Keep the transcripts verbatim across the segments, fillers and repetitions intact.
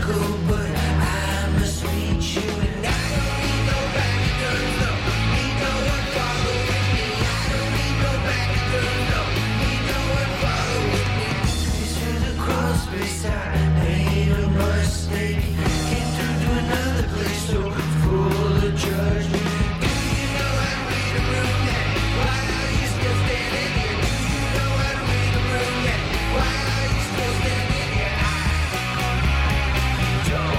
Don't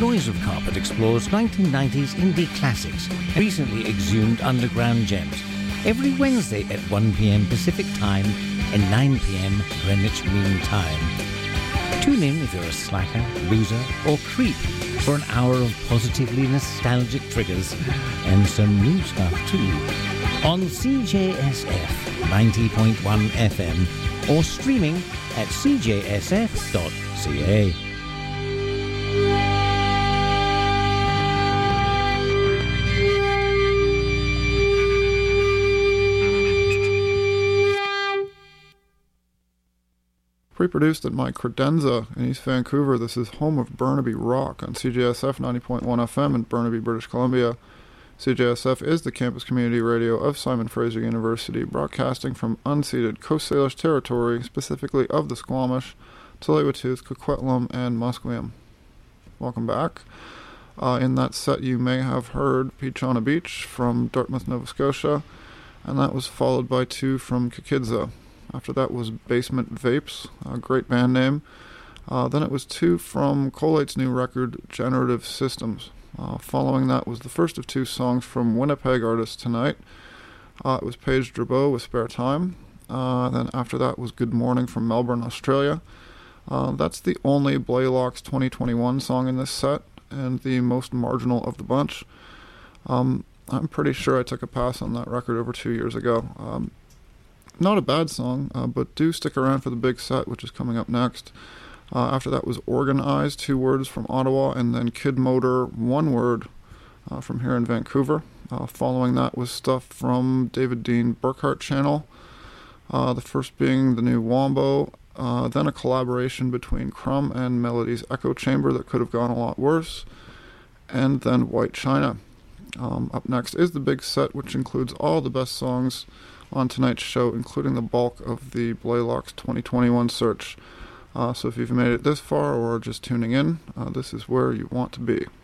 Noise of Carpet explores nineteen nineties indie classics, recently exhumed underground gems. Every Wednesday at one p.m. Pacific Time and nine p.m. Greenwich Mean Time. Tune in if you're a slacker, loser, or creep for an hour of positively nostalgic triggers and some new stuff too. On C J S F ninety point one F M or streaming at c j s f dot c a. Pre-produced at my credenza in East Vancouver, this is home of Burnaby Rock on C J S F ninety point one F M in Burnaby, British Columbia. C J S F is the campus community radio of Simon Fraser University, broadcasting from unceded Coast Salish territory, specifically of the Squamish, Tsleil-Waututh, Coquitlam, and Musqueam. Welcome back. Uh, in that set you may have heard Peach on a Beach from Dartmouth, Nova Scotia, and that was followed by two from Kikidza. After that was Basement Vapes, a great band name. Uh, then it was two from Collate's new record, Generative Systems. Uh, following that was the first of two songs from Winnipeg artist Tonight. Uh, it was Paige Drabeau with Spare Time. Uh, then after that was Good Morning from Melbourne, Australia. Uh, that's the only Blaylock's twenty twenty-one song in this set, and the most marginal of the bunch. Um, I'm pretty sure I took a pass on that record over two years ago. Um, not a bad song, uh, but do stick around for the big set, which is coming up next. Uh, after that was Organized, two words from Ottawa, and then Kid Motor, one word uh, from here in Vancouver. Uh, following that was stuff from David Dean Burkhart Channel, uh, the first being the new Wombo, uh, then a collaboration between Crumb and Melody's Echo Chamber that could have gone a lot worse, and then White China. Um, up next is the big set, which includes all the best songs on tonight's show, including the bulk of the Blaylock's twenty twenty-one search. Uh, so if you've made it this far or are just tuning in, uh, this is where you want to be.